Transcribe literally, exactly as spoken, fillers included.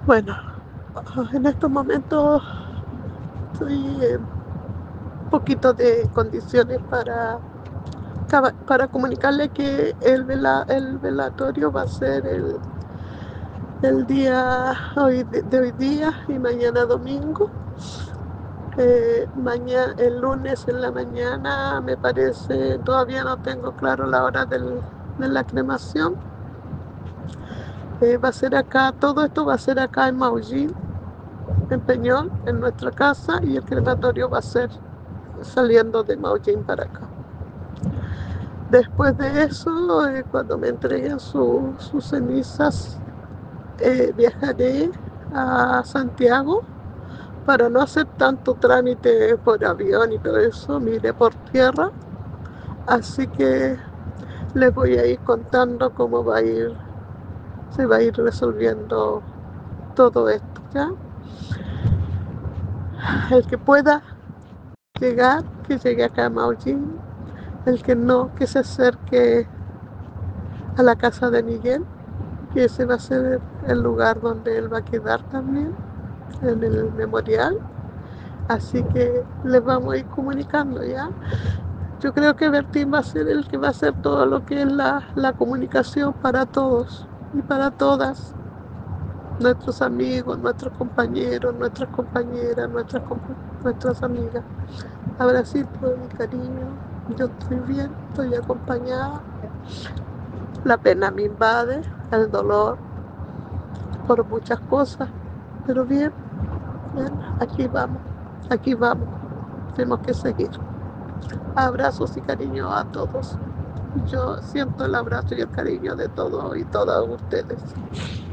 Bueno, en estos momentos estoy en un poquito de condiciones para, para comunicarle que el, vela, el velatorio va a ser el, el día hoy, de, de hoy día y mañana domingo. Eh, mañana, el lunes en la mañana me parece, todavía no tengo claro la hora del, de la cremación. Eh, va a ser acá, todo esto va a ser acá en Maullín, en Peñol, en nuestra casa, y el crematorio va a ser saliendo de Maullín para acá. Después de eso, eh, cuando me entreguen su, sus cenizas, eh, viajaré a Santiago para no hacer tanto trámite por avión y todo eso, me iré por tierra. Así que les voy a ir contando cómo va a ir, se va a ir resolviendo todo esto, ¿ya? El que pueda llegar, que llegue acá a Maullín. El que no, que se acerque a la casa de Miguel, que ese va a ser el lugar donde él va a quedar también, en el memorial. Así que les vamos a ir comunicando, ¿ya? Yo creo que Bertín va a ser el que va a hacer todo lo que es la, la comunicación para todos y para todas, nuestros amigos, nuestros compañeros, nuestras compañeras, nuestras, nuestras amigas. Abracito, mi cariño, yo estoy bien, estoy acompañada. La pena me invade, el dolor por muchas cosas, pero bien, bien, aquí vamos, aquí vamos, tenemos que seguir. Abrazos y cariño a todos. Yo siento el abrazo y el cariño de todos y todas ustedes.